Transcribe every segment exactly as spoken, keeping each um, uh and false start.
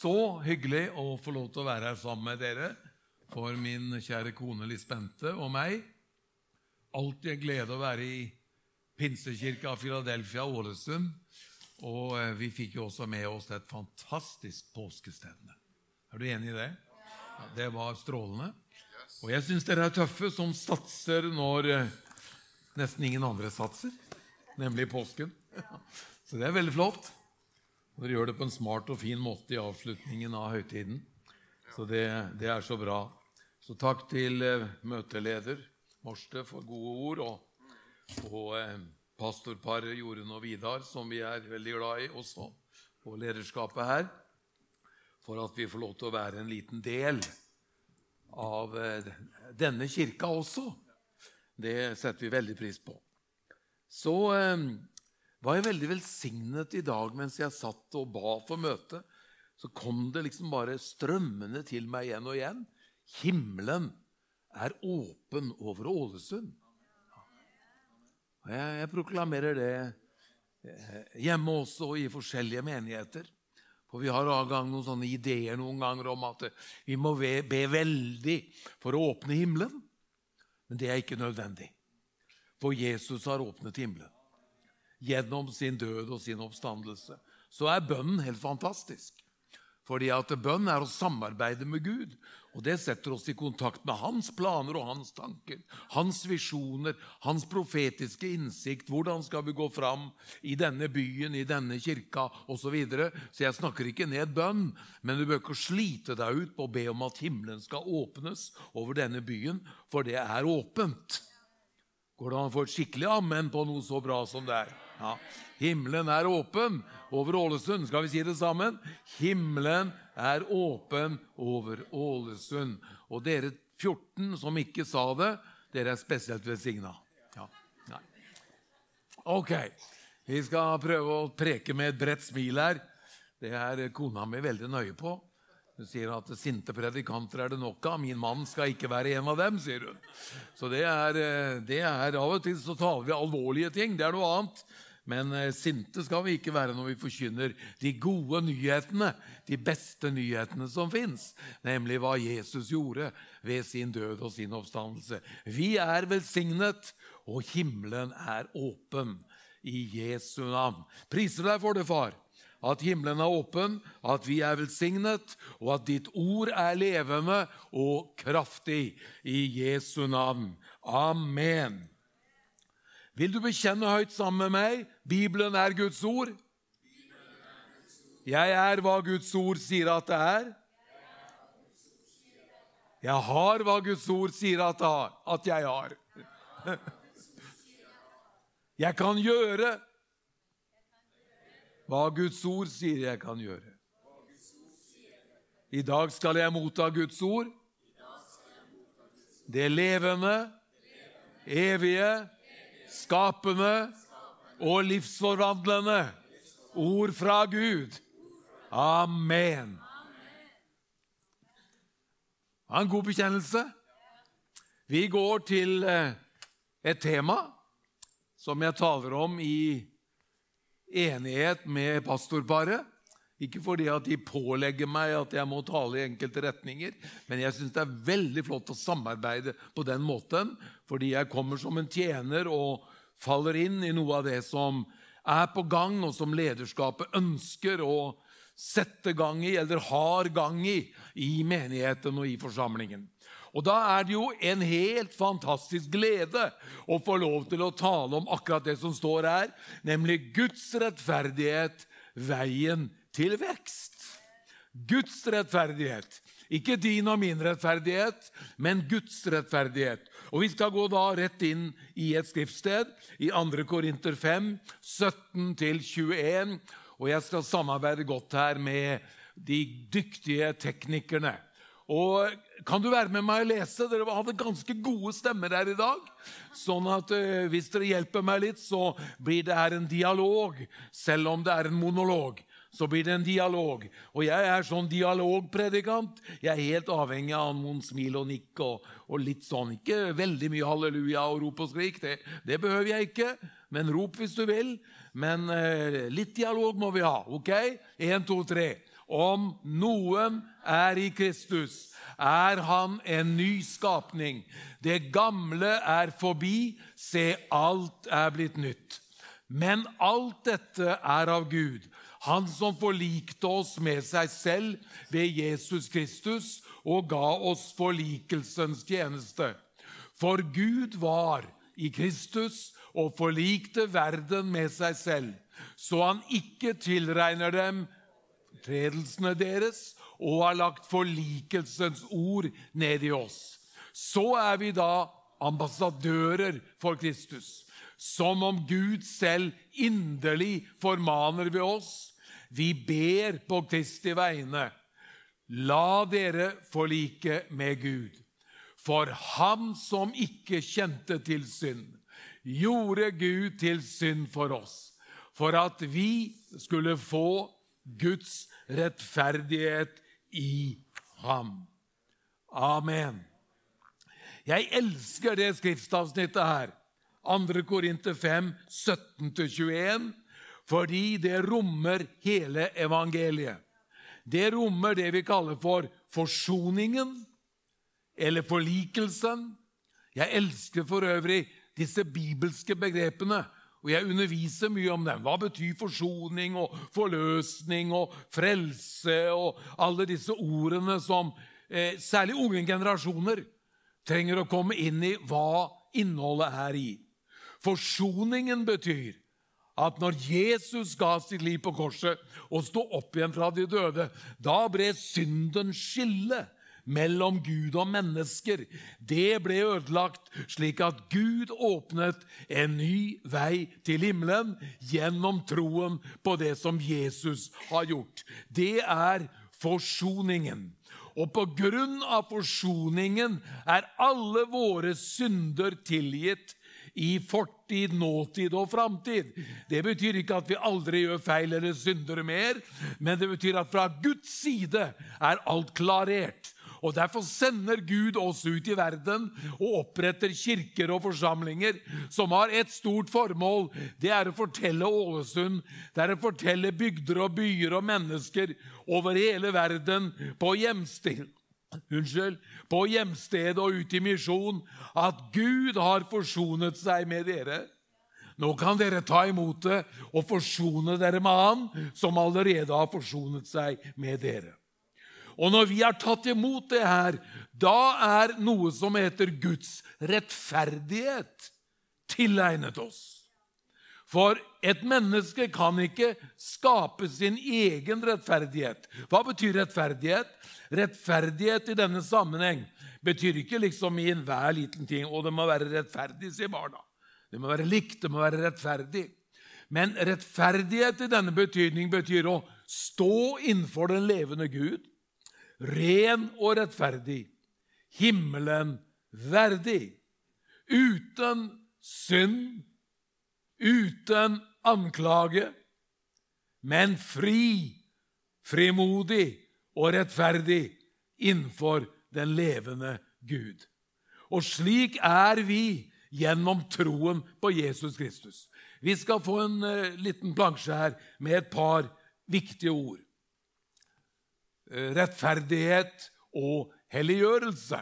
Så hyggelig å få lov til å være her sammen med dere, for min kjære kone Lisbente og meg. Alltid en glede å være i Pinsekirka Philadelphia, Ålesund, og vi fikk jo også med oss et fantastisk påskestevne. Er du enig i det? Ja, det var strålende. Og jeg synes dere er tøffe som satser når nesten ingen andre satser, nemlig påsken. Så det er veldig flott. Og dere gjør det på en smart og fin måte i avslutningen av høytiden. Så det, det er så bra. Så takk til eh, møteleder Morste for gode ord, og, og eh, pastorparet Jorunn og Vidar, som vi er veldig glad i også, og lederskapet her, for at vi får lov til å være en liten del av eh, denne kirka også. Det setter vi veldig pris på. Så eh, var jeg veldig velsignet i dag mens jeg satt og ba for møte. Så kom det liksom bare strømmende til meg igjen og igjen. Himmelen er åpen over Ålesund. Jeg, jeg proklamerer det hjemme også i forskjellige menigheter. For vi har av gang noen sånne ideer noen ganger om at vi må be, be veldig for å åpne himmelen. Men det er ikke nødvendig. For Jesus har åpnet himmelen. Gjennom sin død og sin oppstandelse. Så er bønnen helt fantastisk. Fordi at bønn er å samarbeide med Gud. Og det setter oss i kontakt med hans planer og hans tanker. Hans visjoner, hans profetiske innsikt. Hvordan skal vi gå fram i denne byen, i denne kirka, og så videre. Så jeg snakker ikke ned bønn, men du bør ikke slite deg ut på å be om at himmelen skal åpnes over denne byen, for det er åpent. Går det an å få et skikkelig amen på noe så bra som det er? Ja. Himmelen er åpen over Ålesund. Skal vi si det sammen? Himmelen er åpen over Ålesund. Og dere fjorten som ikke sa det, dere er spesielt velsignet. Ja. Nei. Ok, vi skal prøve å preke med et bredt smil her. Det er kona mi veldig nøye på. Hun sier at sinte predikanter er det nok av. Min mann skal ikke være en av dem, sier hun. Så det er, det er av og til så taler vi alvorlige ting. Det er noe annet. Men sinte skal vi ikke være når vi forkynner de gode nyhetene, de beste nyhetene som finnes, nemlig hva Jesus gjorde ved sin død og sin oppstandelse. Vi er velsignet, og himmelen er åpen i Jesu navn. Priser deg for det, far, at himmelen er åpen, at vi er velsignet, og at ditt ord er levende og kraftig i Jesu navn. Amen. Vil du bekjenne høyt sammen med meg? Bibelen er Guds ord. Jeg er hva Guds ord sier at det er. Jeg har hva Guds ord sier at, det har, at jeg har. Jeg kan gjøre hva Guds ord sier jeg kan gjøre. I dag skal jeg motta Guds ord. Det levende, evige, skapende og livsforvandlende ord fra Gud. Amen. En god bekjennelse. Vi går til et tema som jeg taler om i enighet med pastorparet. Ikke fordi at de pålegger meg at jeg må tale i enkelte retninger, men jeg synes det er veldig flott å samarbeide på den måten, fordi jeg kommer som en tjener og faller inn i noe av det som er på gang, og som lederskapet ønsker å sette gang i, eller har gang i, i menigheten og i forsamlingen. Og da er det jo en helt fantastisk glede å få lov til å tale om akkurat det som står her, nemlig Guds rettferdighet, veien til vekst. Guds rettferdighet. Ikke din og min rettferdighet, men Guds rettferdighet. Og vi skal gå da rett inn i et skriftsted, i andre Korinter fem, sytten til tjueen, og jeg skal samarbeide godt her med de dyktige teknikerne. Og kan du være med meg å lese? Dere hadde ganske gode stemmer her i dag. Sånn at uh, hvis dere hjelper meg litt, så blir det her en dialog. Selv om det er en monolog, så blir det en dialog. Og jeg er sånn dialogpredikant. Jeg er helt avhengig av noen smil og nikk og, og litt sånn. Ikke veldig mye halleluja og rop og skrik. Det, det behøver jeg ikke. Men rop hvis du vil. Men uh, litt dialog må vi ha, ok? En, to, tre. Om noen er i Kristus, er han en ny skapning. Det gamle er forbi, se, alt er blitt nytt. Men alt dette er av Gud, han som forlikte oss med seg selv ved Jesus Kristus og ga oss forlikelsens tjeneste. For Gud var i Kristus og forlikte verden med seg selv, så han ikke tilregner dem tredelsene deres, og har lagt forlikelsens ord ned i oss. Så er vi da ambassadører for Kristus, som om Gud selv inderlig formaner ved oss. Vi ber på Kristi vegne, la dere forlike med Gud. For ham som ikke kjente til synd, gjorde Gud til synd for oss, for at vi skulle få Guds rettferdighet i ham. Amen. Jeg elsker det skriftavsnittet her, andre Korinter fem, sytten til tjueen, fordi det rommer hele evangeliet. Det rommer det vi kaller for forsoningen, eller forlikelsen. Jeg elsker for øvrig disse bibelske begrepene, og jeg underviser mye om dem. Hva betyr forsoning og forløsning og frelse og alle disse ordene som eh, særlig unge generasjoner trenger å komme inn i hva innholdet er i. Forsoningen betyr at når Jesus ga sitt liv på korset og stod opp igjen fra de døde, da ble synden skille mellom Gud og mennesker. Det ble ødelagt slik at Gud åpnet en ny vei til himmelen gjennom troen på det som Jesus har gjort. Det er forsoningen. Og på grunn av forsoningen er alle våre synder tilgitt i fortid, nåtid og framtid. Det betyr ikke at vi aldri gjør feil eller synder mer, men det betyr at fra Guds side er alt klarert. Og derfor sender Gud oss ut i verden og oppretter kirker og forsamlinger som har et stort formål. Det er å fortelle Ålesund, det er å fortelle bygder og byer og mennesker over hele verden på hjemsted, unnskyld, på hjemsted og ut i misjon, at Gud har forsonet seg med dere. Nå kan dere ta imot det og forsone dere med han som allerede har forsonet seg med dere. Og når vi har tatt imot det her, da er noe som heter Guds rettferdighet tilegnet oss. For et menneske kan ikke skape sin egen rettferdighet. Hva betyr rettferdighet? Rettferdighet i denne sammenheng betyr ikke liksom i enhver liten ting, og det må være rettferdig, sier barna. Det må være likt, det må være rettferdig. Men rettferdighet i denne betydning betyr å stå innenfor den levende Gud, ren og rettferdig, himmelen verdig, uten synd, uten anklage, men fri, frimodig og rettferdig innenfor den levende Gud. Og slik er vi gjennom troen på Jesus Kristus. Vi skal få en uh, liten plansje her med et par viktige ord. Rettferdighet og helliggjørelse.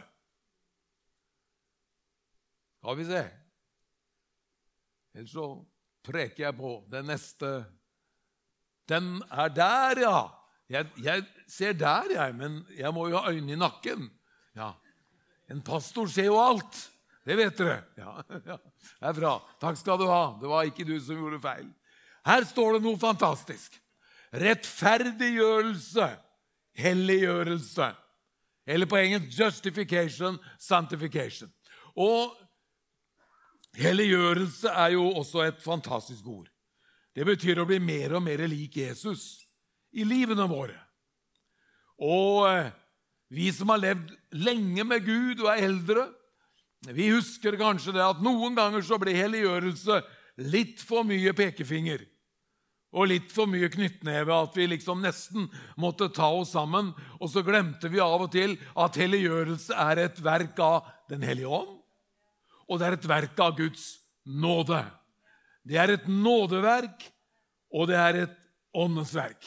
Skal vi se. Ellers så preker jeg på den neste. Den er der, ja. Jeg, jeg ser der, jeg, men jeg må jo ha øynene i nakken. Ja. En pastor ser jo alt. Det vet dere. Ja, ja. Det er bra. Takk skal du ha. Det var ikke du som gjorde feil. Her står det noe fantastisk. Rettferdiggjørelse. Helliggjørelse, eller på engelsk justification, sanctification. Og helliggjørelse er jo også et fantastisk ord. Det betyr å bli mer og mer lik Jesus i livene våre. Og vi som har levd lenge med Gud og er eldre, vi husker kanskje det at noen ganger så ble helliggjørelse litt for mye pekefinger. Og litt for mye knyttneve, at vi liksom nesten måtte ta oss sammen. Og så glemte vi av og til at helliggjørelse er et verk av den hellige ånd, og det er et verk av Guds nåde. Det er et nådeverk, og det er et åndens verk.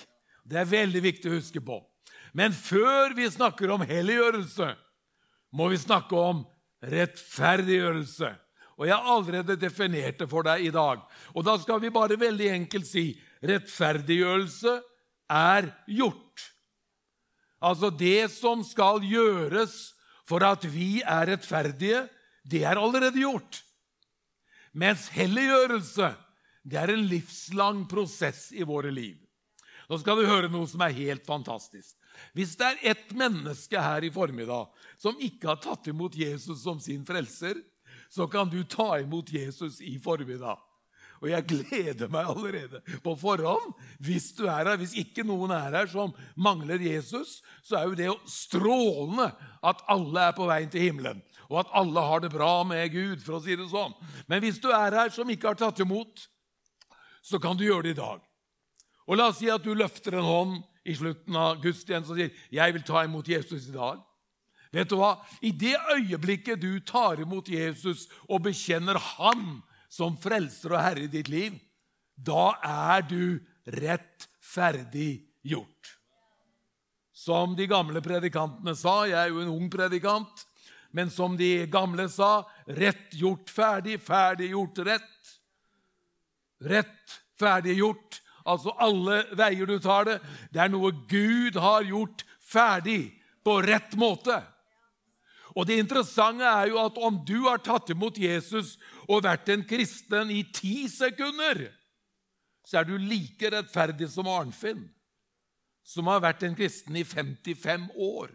Det er veldig viktig å huske på. Men før vi snakker om helliggjørelse, må vi snakke om rettferdiggjørelse. Og jeg har allerede definert det for deg i dag. Og da skal vi bare veldig enkelt si, rettferdiggjørelse er gjort. Altså det som skal gjøres for at vi er rettferdige, det er allerede gjort. Mens helliggjørelse, det er en livslang prosess i våre liv. Nå skal du høre noe som er helt fantastisk. Hvis det er et menneske her i formiddag som ikke har tatt imot Jesus som sin frelser, så kan du ta imot Jesus i formiddag. Og jeg gleder meg allerede på forhånd. Hvis du er her, hvis ikke noen er her som mangler Jesus, så er jo det strålende at alle er på veien til himmelen, og at alle har det bra med Gud, for å si det sånn. Men hvis du er her som ikke har tatt imot, så kan du gjøre det i dag. Og la oss si at du løfter en hånd i slutten av gudstjenesten og sier, jeg vil ta imot Jesus i dag. Vet du hva? I det øyeblikket du tar imot Jesus og bekjenner han som frelser og herre i ditt liv, da er du rettferdig gjort. Som de gamle predikantene sa, jeg er jo en ung predikant, men som de gamle sa, rett gjort ferdig, ferdig gjort rett. Rett ferdig gjort, altså alle veier du tar det, det er noe Gud har gjort ferdig på rett måte. Og det interessante er jo at om du har tatt imot Jesus og vært en kristen i ti sekunder, så er du like rettferdig som Arnfinn, som har vært en kristen i femtifem år.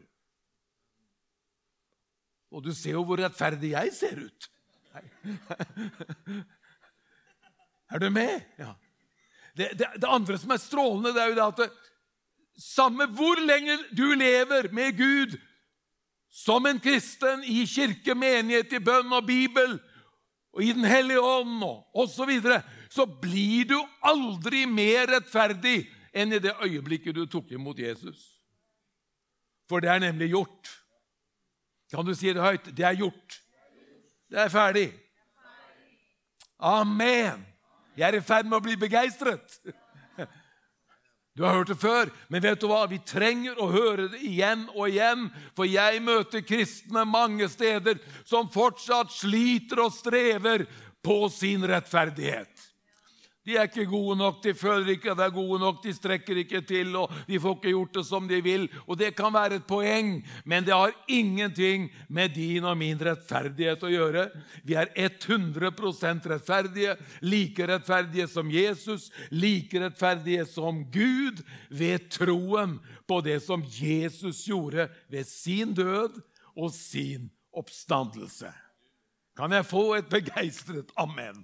Og du ser jo hvor rettferdig jeg ser ut. Er du med? Ja. Det, det, det andre som er strålende, det er jo det at det, samme hvor lenge du lever med Gud, som en kristen i kirke, menighet, i bønn og Bibel, og i den hellige ånd, og så videre, så blir du aldri mer rettferdig enn i det øyeblikket du tok imot Jesus. For det er nemlig gjort. Kan du si det høyt? Det er gjort. Det er ferdig. Amen. Jeg er i ferd med å bli begeistret. Du har hørt det før, men vet du hva? Vi trenger å høre det igjen og igjen, for jeg møter kristne mange steder som fortsatt sliter og strever på sin rettferdighet. De er ikke gode nok, de føler ikke at de er gode nok, de strekker ikke til, og de får ikke gjort det som de vil, og det kan være et poeng, men det har ingenting med din og min rettferdighet å gjøre. Vi er hundre prosent rettferdige, like rettferdige som Jesus, like rettferdige som Gud, ved troen på det som Jesus gjorde ved sin død og sin oppstandelse. Kan jeg få et begeistret amen?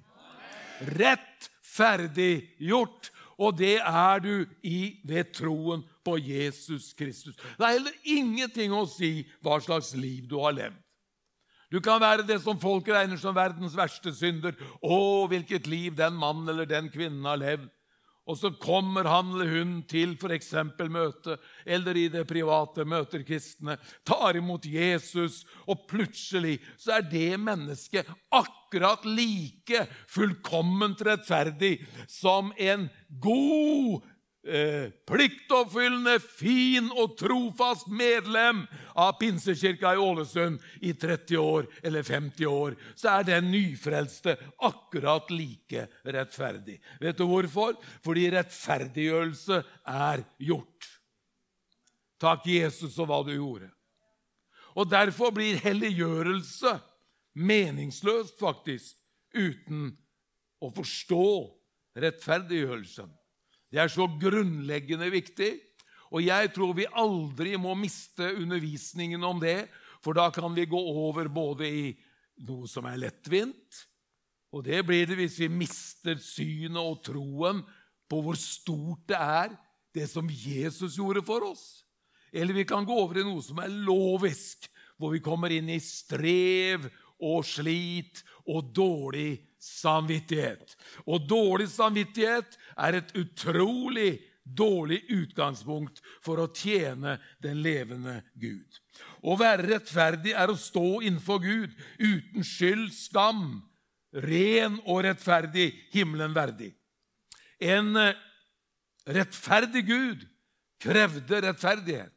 Rett ferdig gjort, og det er du i ved troen på Jesus Kristus. Det er heller ingenting å si hva slags liv du har levd. Du kan være det som folk regner som verdens verste synder. Å, hvilket liv den mannen eller den kvinnen har levd. Og så kommer han eller hun til for eksempel møte, eller i det private møter kristne, tar imot Jesus, og plutselig så er det mennesket akkurat like fullkomment rettferdig som en god, eh, pliktoppfyllende, fin og trofast medlem av Pinsekirka i Ålesund i tretti år eller femti år. Så er den nyfrelste akkurat like rettferdig. Vet du hvorfor? Fordi rettferdiggjørelse er gjort. Takk Jesus for hva du gjorde. Og derfor blir helliggjørelse meningsløst faktisk, uten å forstå rettferdiggjørelsen. Det er så grunnleggende viktig, og jeg tror vi aldri må miste undervisningen om det, for da kan vi gå over både i noe som er lettvint, og det blir det hvis vi mister synet og troen på hvor stort det er, det som Jesus gjorde for oss. Eller vi kan gå over i noe som er lovisk, hvor vi kommer inn i strev og slit og dårlig samvittighet. Og dårlig samvittighet er et utrolig dårlig utgangspunkt for å tjene den levende Gud. Å være rettferdig er å stå innenfor Gud uten skyld, skam, ren og rettferdig, himmelen verdig. En rettferdig Gud krevde rettferdighet.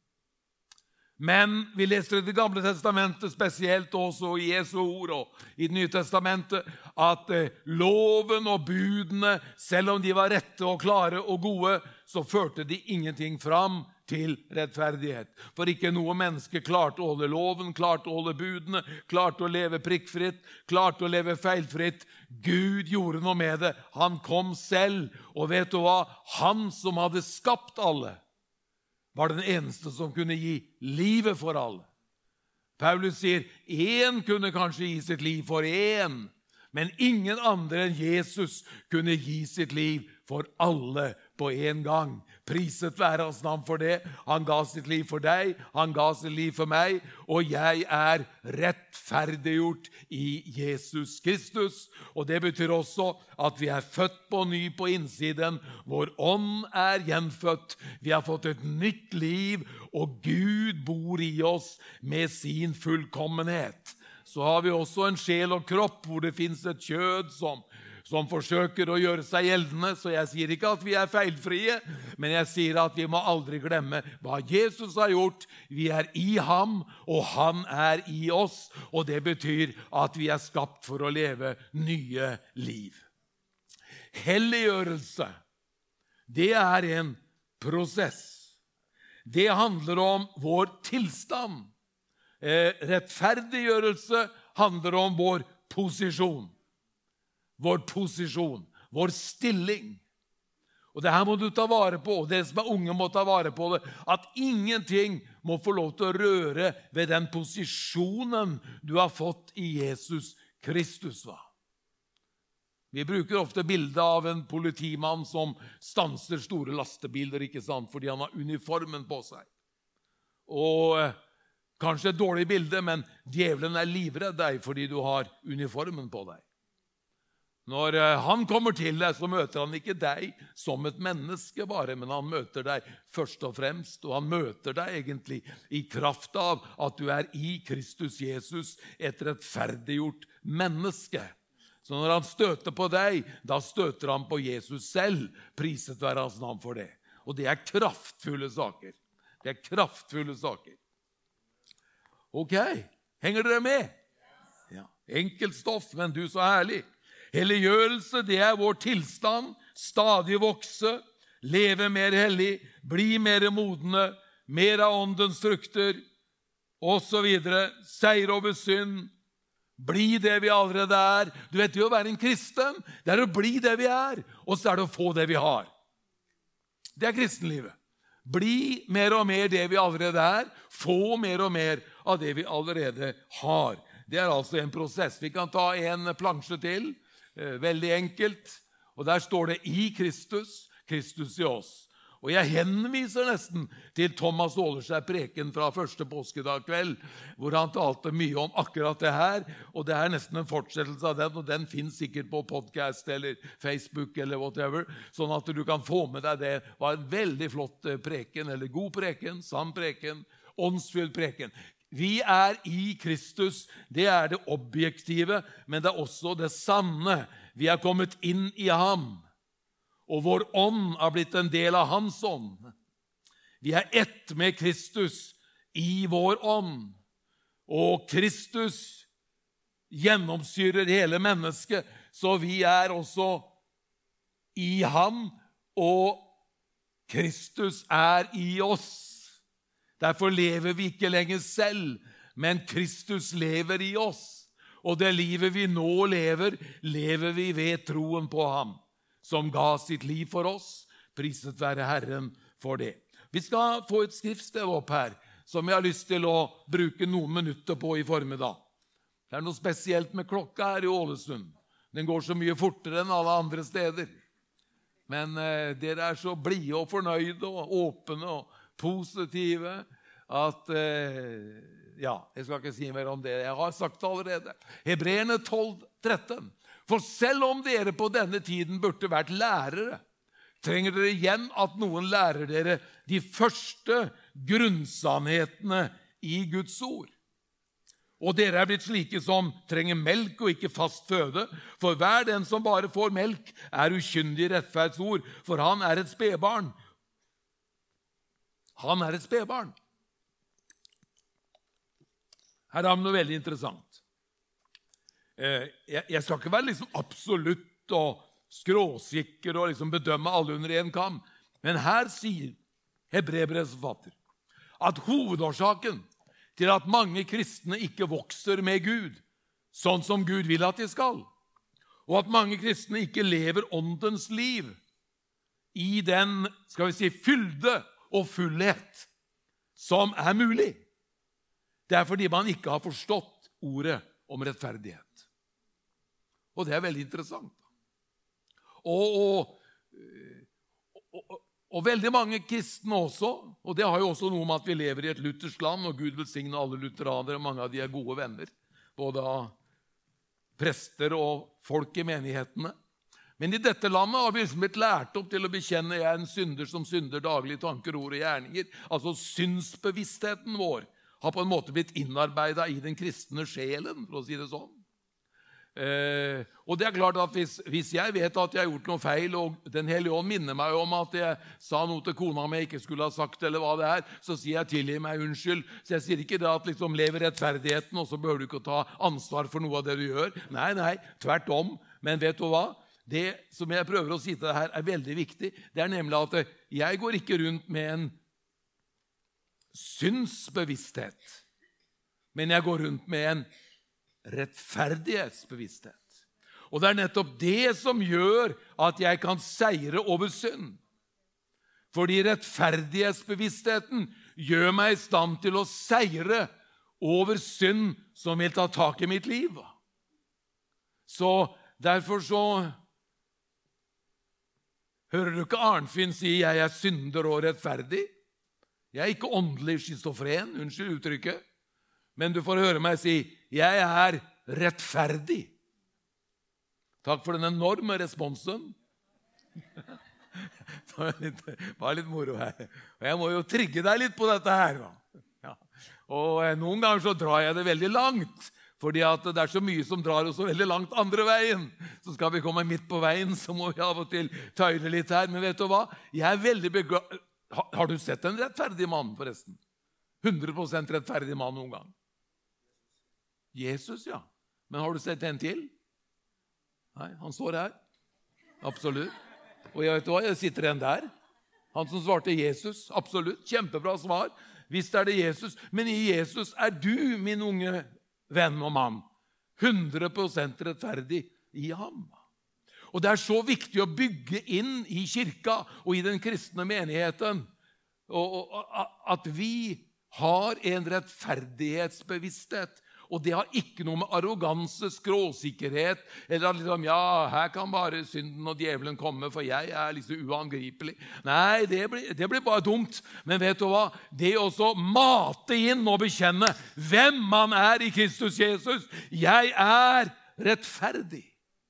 Men vi leser i det gamle testamentet, spesielt også i Jesu ord og i det nye testamentet, at loven og budene, selv om de var rette og klare og gode, så førte de ingenting fram til rettferdighet. For ikke noe menneske klarte å holde loven, klarte å holde budene, klarte å leve prikkfritt, klarte å leve feilfritt. Gud gjorde noe med det. Han kom selv, og vet du hva? Han som hadde skapt alle, var den eneste som kunne gi livet for alle. Paulus sier, en kunne kanskje gi sitt liv for en, men ingen andre enn Jesus kunne gi sitt liv for alle på en gang. Priset være hans navn for det. Han ga sitt liv for deg, han ga sitt liv for meg, og jeg er rettferdiggjort i Jesus Kristus. Og det betyr også at vi er født på ny på innsiden. Vår ånd er gjenfødt. Vi har fått et nytt liv, og Gud bor i oss med sin fullkommenhet. Så har vi også en sjel og kropp hvor det finnes et kjød som som forsøker å gjøre seg gjeldende, så jeg sier ikke at vi er feilfrie, men jeg sier at vi må aldri glemme hva Jesus har gjort. Vi er i ham, og han er i oss, og det betyr at vi er skapt for å leve nye liv. Helliggjørelse, det er en prosess. Det handler om vår tilstand. Eh, rettferdiggjørelse handler om vår posisjon. Vår posisjon, vår stilling. Og det her må du ta vare på, og dere som er unge må ta vare på det, at ingenting må få lov til å røre ved den posisjonen du har fått i Jesus Kristus. Va? Vi bruker ofte bildet av en politimann som stanser store lastebiler, ikke sant, fordi han har uniformen på seg. Og eh, kanskje et dårlig bilde, men djevelen er livredd deg fordi du har uniformen på deg. Når han kommer til deg, så møter han ikke deg som et menneske bare, men han møter deg først og fremst, og han møter deg egentlig i kraft av at du er i Kristus Jesus, et rettferdiggjort menneske. Så når han støter på deg, da støter han på Jesus selv, priset være hans navn for det. Og det er kraftfulle saker. Det er kraftfulle saker. Ok, henger dere med? Ja, enkelt stoff, men du så herlig. Helliggjørelse, det er vår tilstand, stadig vokse, leve mer hellig, bli mer modne, mer av åndens frukter, og så videre, seire over synd, bli det vi allerede er. Du vet jo, å være en kristen, det er å bli det vi er, og så er det å få det vi har. Det er kristenlivet. Bli mer og mer det vi allerede er, få mer og mer av det vi allerede har. Det er altså en prosess. Vi kan ta en plansje til, veldig enkelt, og der står det i Kristus, Kristus i oss. Og jeg henviser nesten til Thomas Åleskjær preken fra første påskedag kveld, hvor han talte mye om akkurat det her, og det er nesten en fortsettelse av den, og den finnes sikkert på podcast eller Facebook eller whatever, sånn at du kan få med deg det. Det var en veldig flott preken, eller god preken, sann preken, åndsfull preken. Vi er i Kristus, det er det objektive, men det er også det sanne. Vi er kommet inn i ham, og vår ånd har blitt en del av hans ånd. Vi er ett med Kristus i vår ånd, og Kristus gjennomsyrer hele mennesket, så vi er også i ham, og Kristus er i oss. Derfor lever vi ikke lenger selv, men Kristus lever i oss. Og det livet vi nå lever, lever vi ved troen på ham, som ga sitt liv for oss. Priset være Herren for det. Vi skal få et skriftsted opp her, som jeg har lyst til å bruke noen minutter på i formiddag. Det er noe spesielt med klokka her i Ålesund. Den går så mye fortere enn alle andre steder. Men eh, dere er så blide og fornøyde og åpne og positive, at, eh, ja, jeg skal ikke si mer om det, jeg har sagt det allerede. Hebreerne tolv tretten. For selv om dere på denne tiden burde vært lærere, trenger dere igjen at noen lærer dere de første grunnsannhetene i Guds ord. Og dere er blitt slike som trenger melk og ikke fast føde, for hver den som bare får melk er ukyndig i rettferdsord, for han er et spedbarn. Han er et spedbarn. Her har vi noe veldig interessant. Jeg skal ikke være liksom absolutt og skråsikker og liksom bedømme alle under en kam, men her sier Hebreerbrevets forfatter at hovedårsaken til at mange kristne ikke vokser med Gud, sånn som Gud vil at de skal, og at mange kristne ikke lever åndens liv i den, skal vi si, fylde og fullhet som er mulig. Det er fordi man ikke har forstått ordet om rettferdighet. Og det er veldig interessant. Og, og, og, og veldig mange kristne også, og det har jo også noe med at vi lever i et luthersk land, og Gud velsigne alle lutheranere, mange av de er gode venner, både av prester og folk i menighetene. Men i dette landet har vi liksom blitt lært opp til å bekjenne jeg er en synder som synder daglig i tanker, ord og gjerninger. Altså synsbevisstheten vår har på en måte blitt innarbeidet i den kristne sjelen, for å si det sånn. Eh, og det er klart at hvis, hvis jeg vet at jeg har gjort noe feil, og Den hellige ånd minner meg om at jeg sa noe til kona mi jeg ikke skulle ha sagt, eller hva det er, så sier jeg tilgi meg, unnskyld. Så jeg sier ikke det at liksom lever rettferdigheten, og så bør du ikke ta ansvar for noe av det du gjør. Nei, nei, tvert om. Men vet du hva? Det som jeg prøver å si til deg her er veldig viktig. Det er nemlig at jeg går ikke rundt med en synsbevissthet, men jeg går rundt med en rettferdighetsbevissthet. Og det er nettopp det som gjør at jeg kan seire over synd. Fordi rettferdighetsbevisstheten gjør meg i stand til å seire over synd som vil ta tak i mitt liv. Så derfor så hører du ikke Arnfinn si jeg er synder og rettferdig. Jeg er ikke åndelig schizofren, unnskyld uttrykket, men du får høre meg si jeg er rettferdig. Takk for den enorme responsen. Det var litt, var litt moro her. Og jeg må jo trigge deg litt på dette her. Ja. Og noen ganger så drar jeg det veldig langt, fordi at det er så mye som drar oss så veldig langt andre veien. Så skal vi komme midt på veien, så må vi av og til tøyle litt her. Men vet du hva? Jeg er veldig beglad... Har du sett en rettferdig mann, forresten? hundre prosent rettferdig mann noen gang? Jesus, ja. Men har du sett en til? Nei, han står her. Absolutt. Og jeg vet hva, jeg sitter en der. Han som svarte Jesus, absolutt. Kjempebra svar. Visst er det Jesus. Men i Jesus er du, min unge venn og mann, hundre prosent rettferdig i ham. Og det er så viktig å bygge inn i kirka og i den kristne menigheten og, og, at vi har en rettferdighetsbevissthet. Og det har ikke noe med arroganse, skråsikkerhet, eller at liksom, ja, her kan bare synden og djevelen komme, for jeg er liksom uangripelig. Nei, det blir, det blir bare dumt. Men vet du hva? Det er også mate inn og bekjenne hvem man er i Kristus Jesus. Jeg er rettferdig.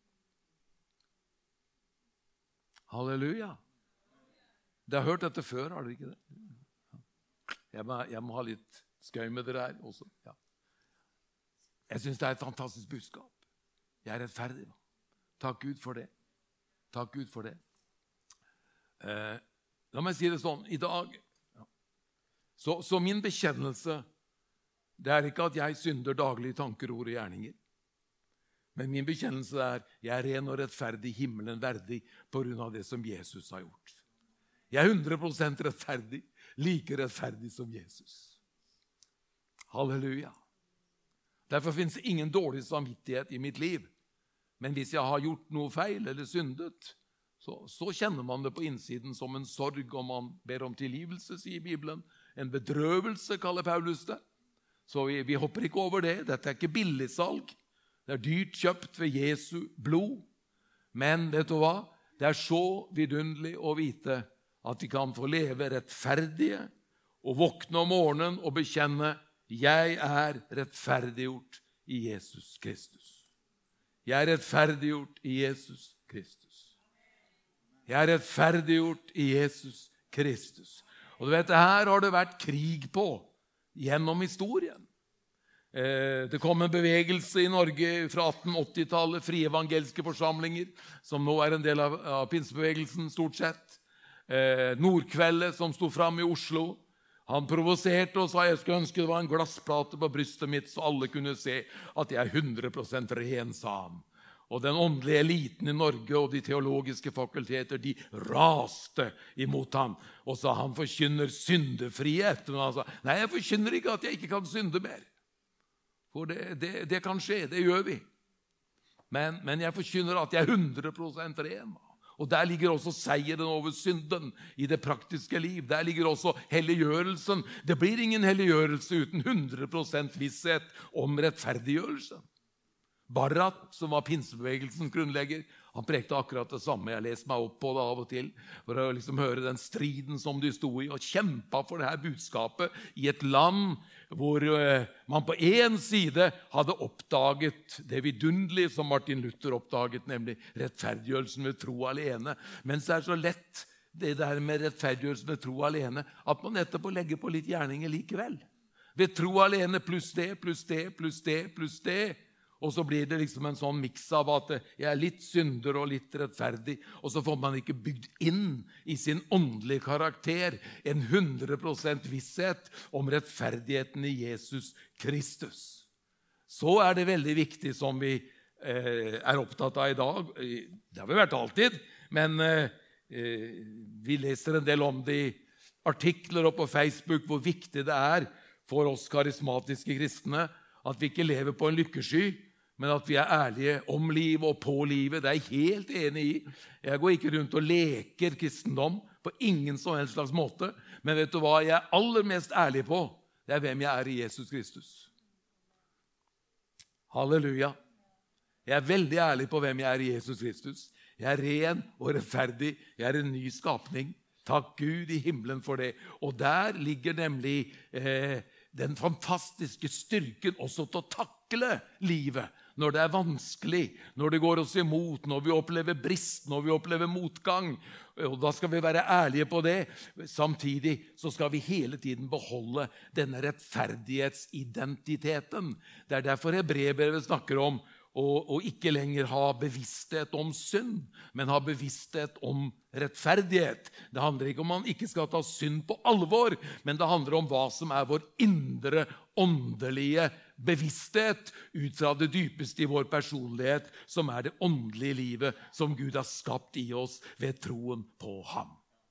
Halleluja. Dere har hørt dette før, har dere ikke det? Jeg må, jeg må ha litt skøy med dere her også. Ja. Jeg synes det er et fantastisk budskap. Jeg er rettferdig. Takk Gud for det. Takk Gud for det. Eh, la meg si det sånn. I dag, ja. så, så min bekjennelse, det er ikke at jeg synder daglig i tanker, ord og gjerninger. Men min bekjennelse er, jeg er ren og rettferdig, himmelen verdig, på grunn av det som Jesus har gjort. Jeg er hundre prosent rettferdig, like rettferdig som Jesus. Halleluja. Derfor finnes det ingen dårlig samvittighet i mitt liv. Men hvis jeg har gjort noe feil eller syndet, så, så kjenner man det på innsiden som en sorg, og man ber om tilgivelse, sier Bibelen. En bedrøvelse, kaller Paulus det. Så vi, vi hopper ikke over det. Dette er ikke billigsalg. Det er dyrt kjøpt ved Jesu blod. Men vet du hva? Det er så vidunderlig å vite at vi kan få leve rettferdige og våkne om morgenen og bekjenne jeg er rettferdiggjort i Jesus Kristus. Jeg er rettferdiggjort i Jesus Kristus. Jeg er rettferdiggjort i Jesus Kristus. Og du vet, her har det vært krig på gjennom historien. Det kom en bevegelse i Norge fra atten åtti-tallet, frie evangeliske forsamlinger, som nå er en del av, av pinsebevegelsen stort sett. Nordkveldet som stod fram i Oslo. Han provoserte og sa, jeg skulle ønske det var en glassplate på brystet mitt, så alle kunne se at jeg er hundre prosent ren, sa han. Og den åndelige eliten i Norge og de teologiske fakulteter, de raste imot ham. Og sa, han forkynner syndefrihet. Og han sa, nei, jeg forkynner ikke at jeg ikke kan synde mer. For det, det, det kan skje, det gjør vi. Men, men jeg forkynner at jeg er hundre prosent ren. Og der ligger også seieren over synden i det praktiske liv. Der ligger også helliggjørelsen. Det blir ingen helliggjørelse uten hundre prosent visshet om rettferdiggjørelse. Barat, som var pinsebevegelsens grunnlegger, han prekte akkurat det samme. Jeg leser meg opp på det av og til, for å liksom høre den striden som de stod i, og kjempet for det her budskapet i et land hvor man på en side hadde oppdaget det vidunderlige som Martin Luther oppdaget, nemlig rettferdiggjørelsen ved tro alene. Mens det er så lett, det der med rettferdiggjørelsen ved tro alene, at man etterpå legger på litt gjerninger likevel. Ved tro alene pluss det, pluss det, pluss det, pluss det. Og så blir det liksom en sånn mix av at jeg er litt synder og litt rettferdig, og så får man ikke bygd inn i sin åndelige karakter en hundre prosent visshet om rettferdigheten i Jesus Kristus. Så er det veldig viktig, som vi eh, er opptatt av i dag. Det har vi vært alltid, men eh, vi leser en del om det i artikler og på Facebook, hvor viktig det er for oss karismatiske kristne at vi ikke lever på en lykkesky, men at vi er ærlige om livet og på livet. Det er jeg helt enig i. Jeg går ikke rundt og leker kristendom på ingen som helst slags måte. Men vet du hva jeg er aller mest ærlig på? Det er hvem jeg er i Jesus Kristus. Halleluja. Jeg er veldig ærlig på hvem jeg er i Jesus Kristus. Jeg er ren og rettferdig. Jeg er en ny skapning. Takk Gud i himmelen for det. Og der ligger nemlig eh, den fantastiske styrken også til å takle livet. Når det er vanskelig, når det går oss imot, når vi opplever brist, når vi opplever motgang. Og da skal vi være ærlige på det. Samtidig så skal vi hele tiden beholde denne rettferdighetsidentiteten. Det er derfor Hebreerbrevet snakker om å, å ikke lenger ha bevissthet om synd, men ha bevissthet om rettferdighet. Det handler ikke om man ikke skal ta synd på alvor, men det handler om hva som er vår indre åndelige bevissthet ut fra det dypeste i vår personlighet, som er det åndelige livet som Gud har skapt i oss ved troen på ham.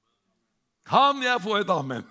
Kan jeg få et amen?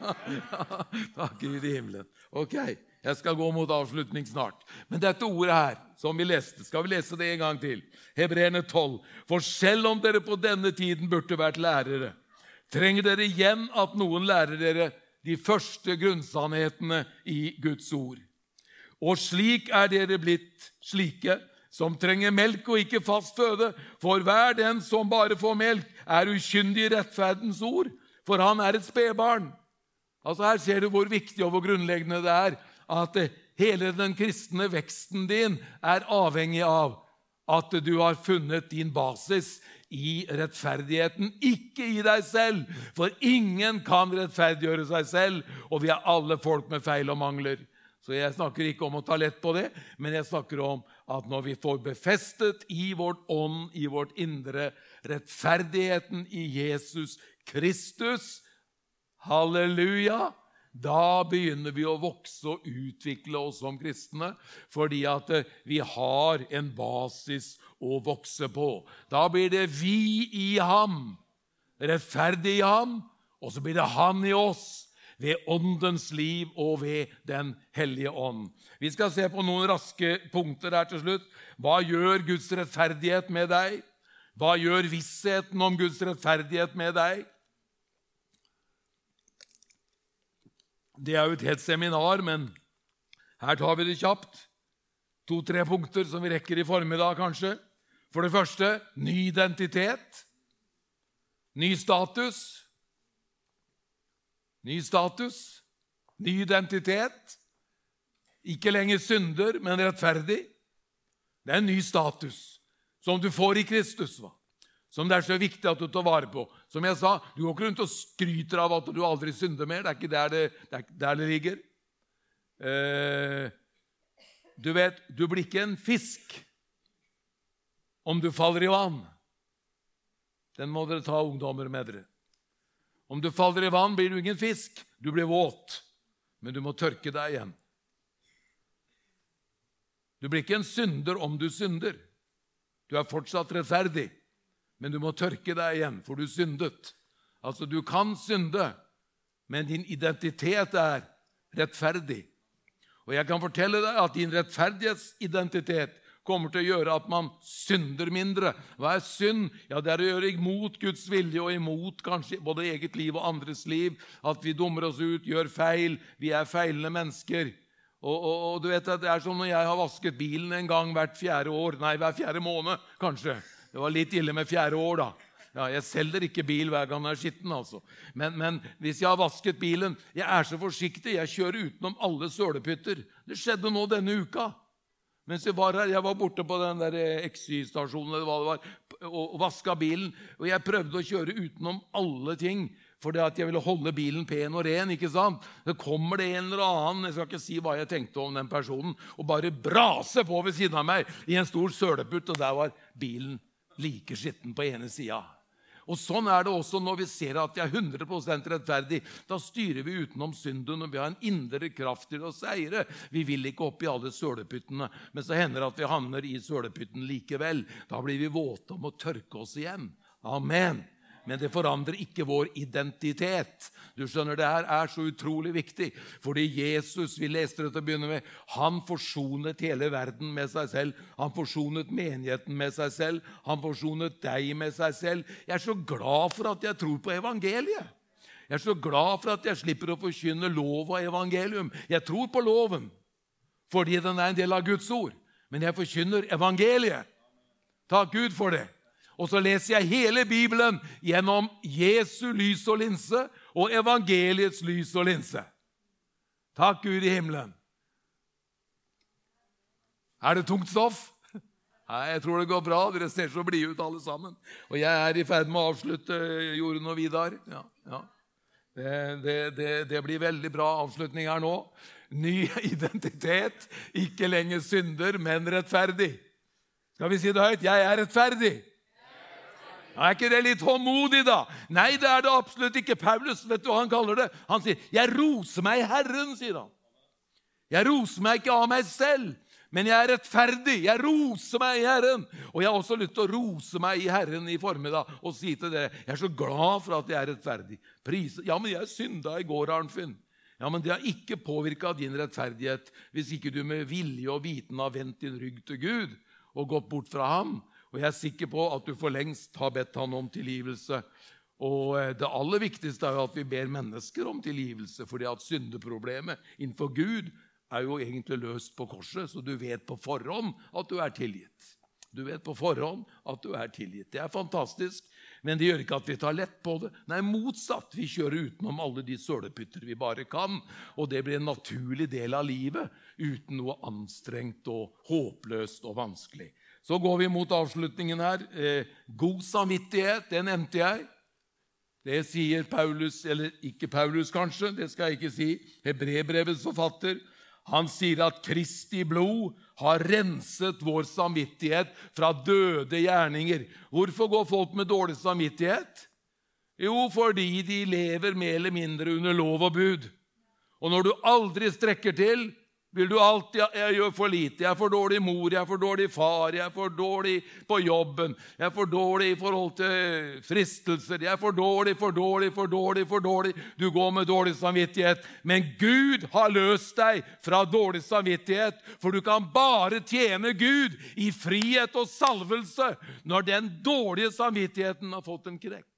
Takk Gud i himmelen. Ok, jeg skal gå mot avslutning snart. Men dette ordet her, som vi leste, skal vi lese det en gang til. Hebreerne tolv. For selv om dere på denne tiden burde vært lærere, trenger dere igjen at noen lærer dere de første grunnsannhetene i Guds ord. Og slik er dere blitt slike, som trenger melk og ikke fast føde. For hver den som bare får melk, er ukyndig i rettferdens ord, for han er et spedbarn. Altså her ser du hvor viktig og hvor grunnleggende det er, at hele den kristne veksten din er avhengig av at du har funnet din basis i rettferdigheten, ikke i deg selv. For ingen kan rettferdiggjøre seg selv, og vi er alle folk med feil og mangler. Så jeg snakker ikke om å ta lett på det, men jeg snakker om at når vi får befestet i vårt ånd, i vårt indre, rettferdigheten i Jesus Kristus, halleluja, da begynner vi å vokse og utvikle oss som kristne, fordi at vi har en basis å vokse på. Da blir det vi i ham, rettferdig i ham, og så blir det han i oss, ved åndens liv og ved den hellige ånd. Vi skal se på noen raske punkter her til slutt. Hva gjør Guds rettferdighet med deg? Hva gjør vissheten om Guds rettferdighet med deg? Det er jo et helt seminar, men her tar vi det kjapt. To-tre punkter som vi rekker i formiddag kanskje. For det første, ny identitet. Ny status. Ny status, ny identitet, ikke lenger synder, men rettferdig. Det er en ny status som du får i Kristus, va? Som det er så viktig at du tar vare på. Som jeg sa, du går ikke rundt og skryter av at du aldri synder mer, det er ikke der det, det, er der det ligger. Eh, du vet, du blir ikke en fisk om du faller i vann. Den må dere ta ungdommer med dere. Om du faller i vann, blir du ingen fisk. Du blir våt, men du må tørke deg igjen. Du blir ikke en synder om du synder. Du er fortsatt rettferdig, men du må tørke deg igjen, for du syndet. Altså, du kan synde, men din identitet er rettferdig. Og jeg kan fortelle deg at din rettferdighetsidentitet kommer til å gjøre at man synder mindre. Hva er synd? Ja, det er å gjøre imot Guds vilje og imot kanskje både eget liv og andres liv. At vi dummer oss ut, gjør feil. Vi er feilende mennesker. Og, og, og du vet at det er som når jeg har vasket bilen en gang hvert fjerde år. Nei, hver fjerde måned, kanskje. Det var litt ille med fjerde år da. Ja, jeg selger ikke bil hver gang den er skitten, altså. Men, men hvis jeg har vasket bilen, jeg er så forsiktig, jeg kjører utenom alle sølepytter. Det skjedde nå denne uka. Mens jeg var her, jeg var borte på den der X Y-stasjonen eller hva det var, og, og vasket bilen, og jeg prøvde å kjøre utenom alle ting, fordi at jeg ville holde bilen pen og ren, ikke sant? Så kommer det en eller annen, jeg skal ikke si hva jeg tenkte om den personen, og bare brase på ved siden av meg i en stor søleputt, og der var bilen like skitten på ene siden. Og sånn er det også når vi ser at jeg er hundre prosent rettferdig. Da styrer vi utenom synden, og vi har en indre kraft til å seire. Vi vil ikke opp i alle sølepyttene, men så hender det at vi havner i sølepytten likevel. Da blir vi våte om å tørke oss igjen. Amen. Men det forandrer ikke vår identitet. Du skjønner, det her er så utrolig viktig, fordi Jesus, vi leste det til å begynne med, han forsonet hele verden med seg selv. Han forsonet menigheten med seg selv. Han forsonet deg med seg selv. Jeg er så glad for at jeg tror på evangeliet. Jeg er så glad for at jeg slipper å forkynne lov og evangelium. Jeg tror på loven, fordi den er en del av Guds ord. Men jeg forkynner evangeliet. Takk Gud for det. Og så leser jeg hele Bibelen gjennom Jesu lys og linse og evangeliets lys og linse. Takk Gud i himmelen. Er det tungt stoff? Nei, jeg tror det går bra. Dere ser så blide ut alle sammen. Og jeg er i ferd med å avslutte, Jorunn og Vidar. Ja, ja. Det, det, det, det blir veldig bra avslutning her nå. Ny identitet, ikke lenger synder, men rettferdig. Skal vi si det høyt? Jeg er rettferdig. Er ikke det litt håndmodig da? Nei, det er det absolutt ikke. Paulus, vet du hva han kaller det? Han sier, jeg roser meg i Herren, sier han. Jeg roser meg ikke av meg selv, men jeg er rettferdig. Jeg roser meg i Herren. Og jeg har også lyst til å rose meg i Herren i formiddag og si til dere, jeg er så glad for at jeg er rettferdig. Prise. Ja, men jeg synda i går, Arnfinn. Ja, men det har ikke påvirket din rettferdighet hvis ikke du med vilje og viten har vendt din rygg til Gud og gått bort fra ham. Og jeg er sikker på at du for lengst har bedt han om tilgivelse. Og det aller viktigste er jo at vi ber mennesker om tilgivelse, fordi at syndeproblemet innenfor Gud er jo egentlig løst på korset, så du vet på forhånd at du er tilgitt. Du vet på forhånd at du er tilgitt. Det er fantastisk, men det gjør ikke at vi tar lett på det. Nei, motsatt, vi kjører utenom alle de sølepytter vi bare kan, og det blir en naturlig del av livet, uten noe anstrengt og håpløst og vanskelig. Så går vi mot avslutningen her. Eh, god samvittighet, det nevnte jeg. Det sier Paulus, eller ikke Paulus kanskje, det skal jeg ikke si. Hebreerbrevets forfatter, han sier at Kristi blod har renset vår samvittighet fra døde gjerninger. Hvorfor går folk med dårlig samvittighet? Jo, fordi de lever mer eller mindre under lov og bud. Og når du aldri strekker til, vil du alltid, jeg gjør for lite, jeg er for dårlig mor, jeg er for dårlig far, jeg er for dårlig på jobben, jeg er for dårlig i forhold til fristelser, jeg er for dårlig, for dårlig, for dårlig, for dårlig. Du går med dårlig samvittighet, men Gud har løst deg fra dårlig samvittighet, for du kan bare tjene Gud i frihet og salvelse når den dårlige samvittigheten har fått en krekk.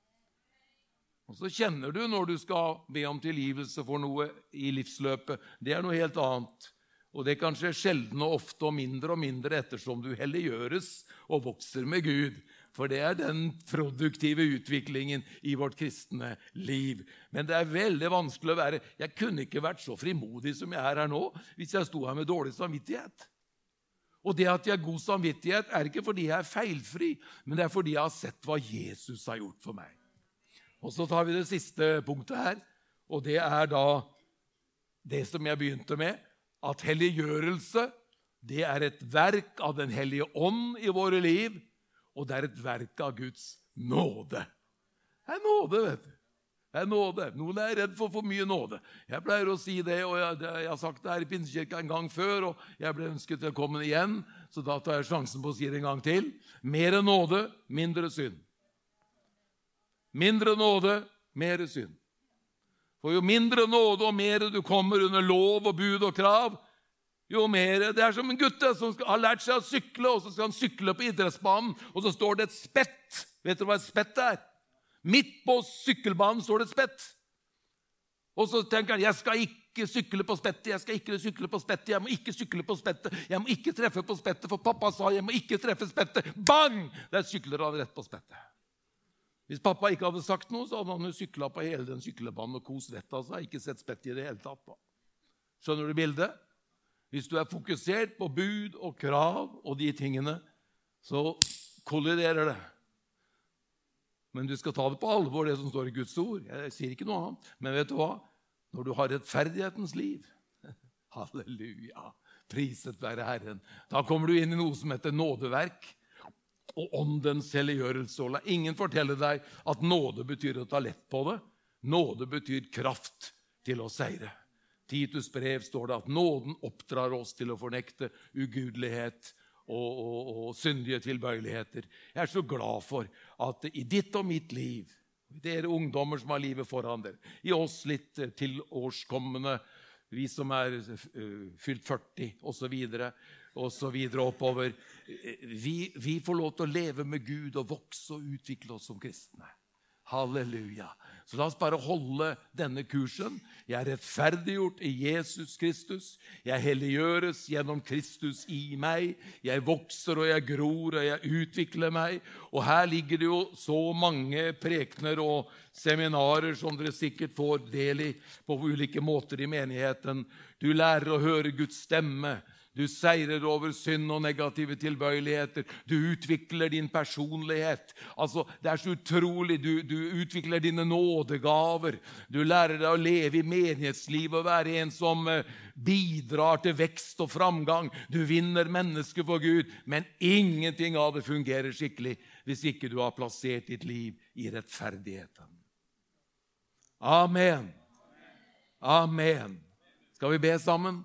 Og så kjenner du når du skal be om tilgivelse for noe i livsløpet. Det er noe helt annet. Og det kan skje sjelden og ofte og mindre og mindre ettersom du helliggjøres og vokser med Gud. For det er den produktive utviklingen i vårt kristne liv. Men det er veldig vanskelig å være. Jeg kunne ikke vært så frimodig som jeg er her nå, hvis jeg sto her med dårlig samvittighet. Og det at jeg har god samvittighet er ikke fordi jeg er feilfri, men det er fordi jeg har sett hva Jesus har gjort for meg. Og så tar vi det siste punktet her, og det er da det som jeg begynte med, at helliggjørelse, det er et verk av den hellige ånd i våre liv, og det er et verk av Guds nåde. Det er nåde, vet du. Det er nåde. Noen er redd for for mye nåde. Jeg pleier å si det, og jeg, jeg har sagt det her i Pinsekirka en gang før, og jeg ble ønsket velkommen igjen, så da tar jeg sjansen på å si det en gang til. Mer nåde, mindre synd. Mindre nåde, mer synd. For jo mindre nåde og mer du kommer under lov og bud og krav, jo mer. Det er som en gutte som skal, har lært seg å sykle, og så skal han sykle på idrettsbanen, og så står det et spett. Vet du hva et spett er? Midt på sykkelbanen står det et spett. Og så tenker han, jeg skal ikke sykle på spettet, jeg skal ikke sykle på spettet, jeg må ikke sykle på spettet, jeg må ikke treffe på spettet, for pappa sa jeg må ikke treffe spettet. Bang! Der sykler han rett på spettet. Hvis pappa ikke hadde sagt noe, så hadde han jo syklet på hele den syklebanen og kos vettet av seg, ikke sett spett i det hele tatt på. Skjønner du bildet? Hvis du er fokusert på bud og krav og de tingene, så kolliderer det. Men du skal ta det på alvor, det som står i Guds ord. Jeg sier ikke noe annet. Men vet du hva? Når du har rettferdighetens liv, halleluja, priset være Herren, da kommer du inn i noe som heter nådeverk og åndens helliggjørelse. Og la ingen fortelle deg at nåde betyr å ta lett på det. Nåde betyr kraft til å seire. Titus brev står det at nåden oppdrar oss til å fornekte ugudelighet og, og, og syndige tilbøyeligheter. Jeg er så glad for at i ditt og mitt liv, dere ungdommer som har livet foran dere, i oss litt tilårskommende, vi som er uh, fylt førti, og så videre, og så videre oppover, vi, vi får lov til å leve med Gud og vokse og utvikle oss som kristne. Halleluja. Så la oss bare holde denne kursen. Jeg er rettferdiggjort i Jesus Kristus. Jeg helliggjøres gjennom Kristus i meg. Jeg vokser og jeg gror og jeg utvikler meg. Og her ligger det jo så mange prekener og seminarer som dere sikkert får del i på ulike måter i menigheten. Du lærer å høre Guds stemme. Du seirer over synd og negative tilbøyeligheter. Du utvikler din personlighet. Altså, det er så utrolig. Du, du utvikler dine nådegaver. Du lærer deg å leve i menighetsliv og være en som bidrar til vekst og framgang. Du vinner mennesker for Gud, men ingenting av det fungerer skikkelig hvis ikke du har plassert ditt liv i rettferdigheten. Amen. Amen. Skal vi be sammen?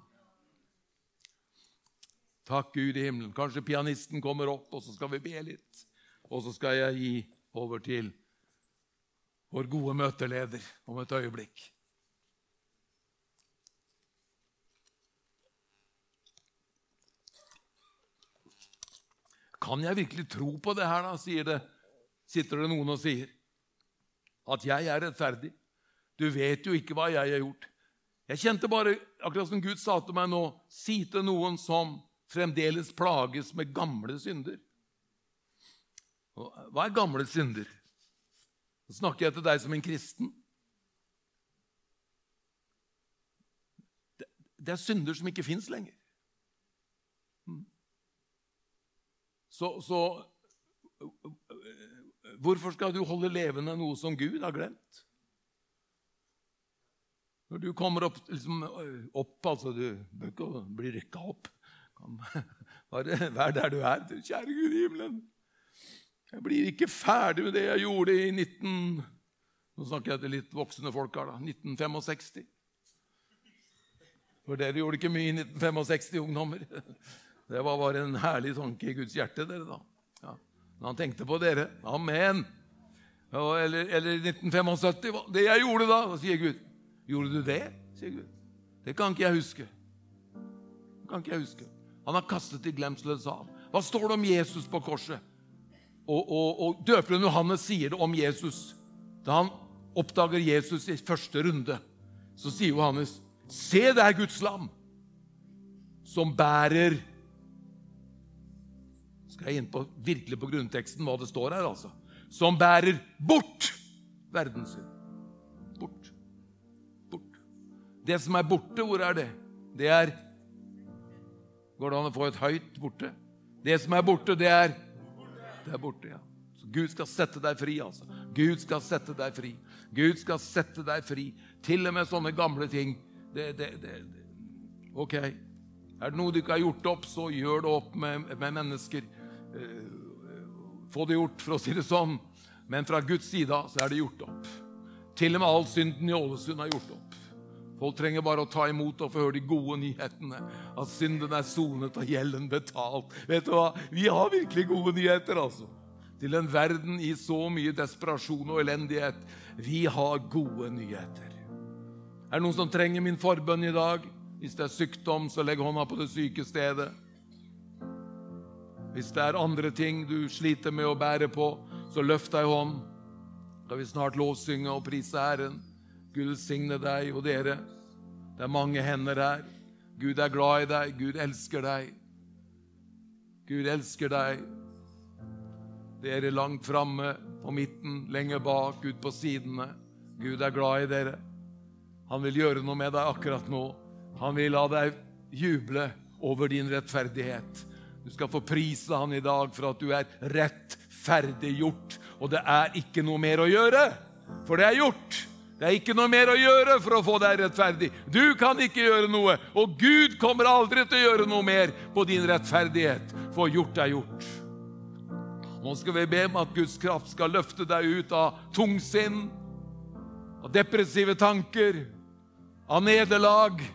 Takk Gud i himmelen. Kanskje pianisten kommer opp, og så skal vi be litt. Og så skal jeg gi over til vår gode møteleder om et øyeblikk. Kan jeg virkelig tro på det her da, sier det, sitter det noen og sier. At jeg er rettferdig. Du vet jo ikke hva jeg har gjort. Jeg kjente bare, akkurat som Gud sa til meg nå, si til noen som fremdeles plages med gamle synder. Hva er gamle synder? Så snakker jeg til deg som en kristen. Det er synder som ikke finnes lenger. Så, så hvorfor skal du holde levende noe som Gud har glemt? Når du kommer opp, liksom, opp altså du bør ikke bli rykket opp. Bare vær der du er, kjære Gud i himmelen. Jeg blir ikke ferdig med det jeg gjorde i nitten... Nå snakker jeg til litt voksne folk her da, nitten sekstifem. For dere gjorde ikke mye i nitten sekstifem, ungdommer. Det var bare en herlig tanke i Guds hjerte, dere da. Ja. Men han tenkte på dere. Amen. Ja, eller, eller nitten syttifem, det jeg gjorde da, sier Gud. Gjorde du det, sier Gud. Det kan ikke jeg huske. Det kan ikke jeg huske. Han har kastet i glemselens hav. Hva står det om Jesus på korset? Og, og, og døperen Johannes sier det om Jesus. Da han oppdager Jesus i første runde, så sier Johannes, se det er Guds lam, som bærer, skal jeg inn på, virkelig på grunnteksten hva det står her altså, som bærer bort verdens synd. Bort. Bort. Det som er borte, hvor er det? Det er Går det an å få et høyt borte? Det som er borte, det er Det er borte, ja. Så Gud skal sette deg fri, altså. Gud skal sette deg fri. Gud skal sette deg fri. Til og med sånne gamle ting. Det, det, det, det. Ok. Er det noe du ikke har gjort opp, så gjør det opp med, med mennesker. Få det gjort, for å si det sånn. Men fra Guds side så er det gjort opp. til og med all synden i Ålesund har gjort opp. Folk trenger bare å ta imot og få høre de gode nyhetene. At synden er sonet og gjelden betalt. Vet du hva? Vi har virkelig gode nyheter, altså. Til en verden i så mye desperasjon og elendighet. Vi har gode nyheter. Er det noen som trenger min forbønn i dag? Hvis det er sykdom, så legg hånda på det syke stedet. Hvis det er andre ting du sliter med å bære på, så løft deg hånd. Da vi snart lovsynge og prise Herren. Gud signe deg og dere. Det er mange hender her. Gud er glad i deg. Gud elsker deg. Gud elsker deg. Dere langt fremme, på midten, lenger bak, Gud på sidene. Gud er glad i dere. Han vil gjøre noe med deg akkurat nå. Han vil la deg juble over din rettferdighet. Du skal få prise han i dag for at du er rettferdiggjort. Og det er ikke noe mer å gjøre, for det er gjort. Det er ikke noe mer å gjøre for å få deg rettferdig. Du kan ikke gjøre noe, og Gud kommer aldri til å gjøre noe mer på din rettferdighet, for gjort er gjort. Nå skal vi be om at Guds kraft skal løfte deg ut av tungsinn, av depressive tanker, av nederlag,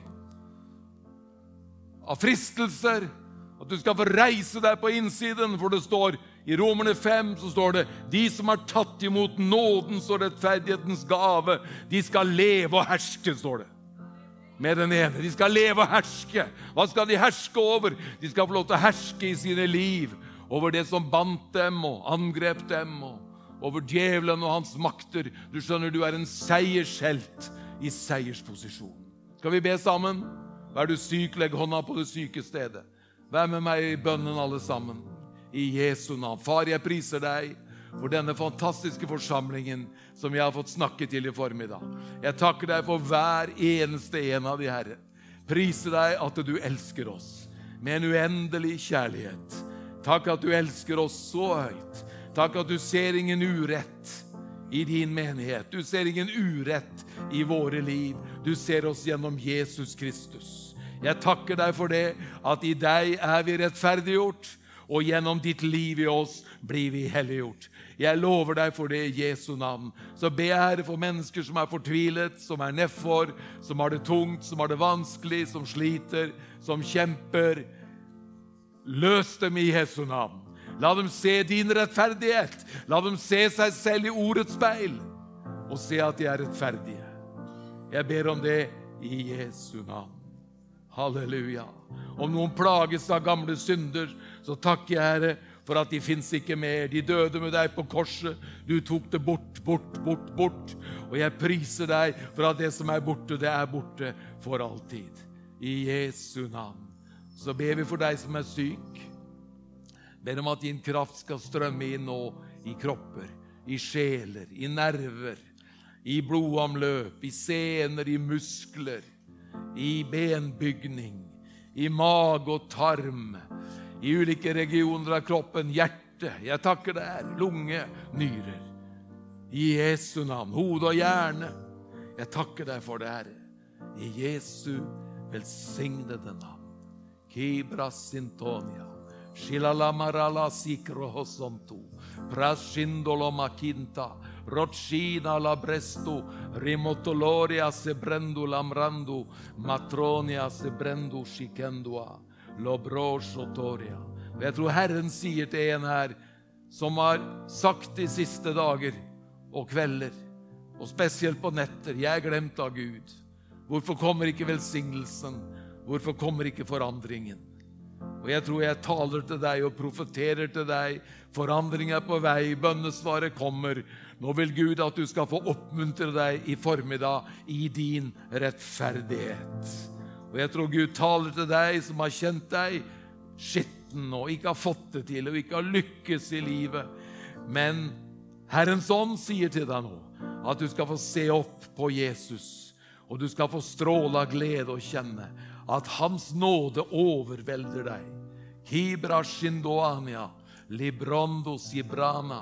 av fristelser, at du skal få reise deg på innsiden, for det står i Romerne fem, så står det, de som har tatt imot nådens og rettferdighetens gave, de skal leve og herske, står det. Med den ene. De skal leve og herske. Hva skal de herske over? De skal få lov til å herske i sine liv, over det som bandt dem og angrep dem, og over djevelen og hans makter. Du skjønner, du er en seiershelt i seiersposisjon. Skal vi be sammen? Vær du syk, legg hånda på det syke stedet. Vær med meg i bønnen alle sammen. I Jesu navn. Far, jeg priser deg for denne fantastiske forsamlingen som jeg har fått snakke til i formiddag. Jeg takker deg for hver eneste en av de, Herre. Priser deg at du elsker oss med en uendelig kjærlighet. Takk at du elsker oss så høyt. Takk at du ser ingen urett i din menighet. Du ser ingen urett i våre liv. Du ser oss gjennom Jesus Kristus. Jeg takker deg for det, at i deg er vi rettferdiggjort, og gjennom ditt liv i oss blir vi helliggjort. Jeg lover deg for det i Jesu navn. Så be Herre for mennesker som er fortvilet, som er nedfor, som har det tungt, som har det vanskelig, som sliter, som kjemper. Løs dem i Jesu navn. La dem se din rettferdighet. La dem se seg selv i ordets speil, og se at de er rettferdige. Jeg ber om det i Jesu navn. Halleluja. Om noen plages av gamle synder, så takker jeg Herre for at de finnes ikke mer. De døde med deg på korset. Du tok det bort, bort, bort, bort. Og jeg priser deg for at det som er borte, det er borte for alltid. I Jesu navn. Så ber vi for deg som er syk. Ber om at din kraft skal strømme inn nå i kropper, i sjeler, i nerver, i blodomløp, i sener, i muskler, i benbygning, i mage og tarm, i ulike regioner av kroppen, hjerte, jeg takker deg, lunge, nyrer, i Jesu navn, hode og hjerne, jeg takker deg for det, Herre, i Jesu velsignede navn. Kibra sintonia, shilala marala sikro hosonto, prasindolo makinta, Rocina la bresto, rimotoloria se brendu lamrandu, matronia se brendu skikendua, lobrosotoria. Og jeg tror Herren sier til en her, som har sagt de siste dager og kvelder, og spesielt på netter, jeg er glemt av Gud. Hvorfor kommer ikke velsignelsen? Hvorfor kommer ikke forandringen? Og jeg tror jeg taler til deg og profeterer til deg. Forandring er på vei, bønnesvaret kommer. Nå vil Gud at du skal få oppmuntre deg i formiddag i din rettferdighet. Og jeg tror Gud taler til deg som har kjent deg skitten og ikke har fått det til og ikke har lykkes i livet. Men Herrens ånd sier til deg nå at du skal få se opp på Jesus, og du skal få stråle av glede og kjenne at hans nåde overvelder deg. Kibra shindoania, librondo sibrana,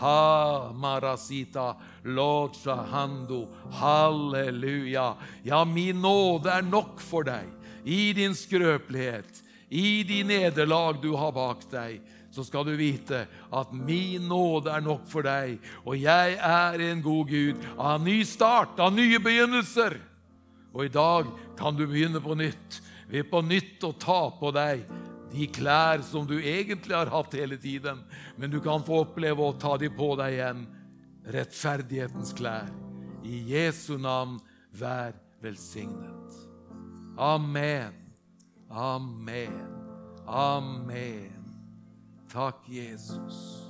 ha marasita, locha hando, halleluja. Ja, min nåde er nok for deg. I din skrøpelighet, i din nederlag du har bak deg, så skal du vite at min nåde er nok for deg, og jeg er en god Gud av ny start, av nye begynnelser. Og i dag kan du begynne på nytt, ved på nytt å ta på deg de klær som du egentlig har hatt hele tiden, men du kan få oppleve å ta de på deg igjen, rettferdighetens klær. I Jesu navn, vær velsignet. Amen. Amen. Amen. Takk, Jesus.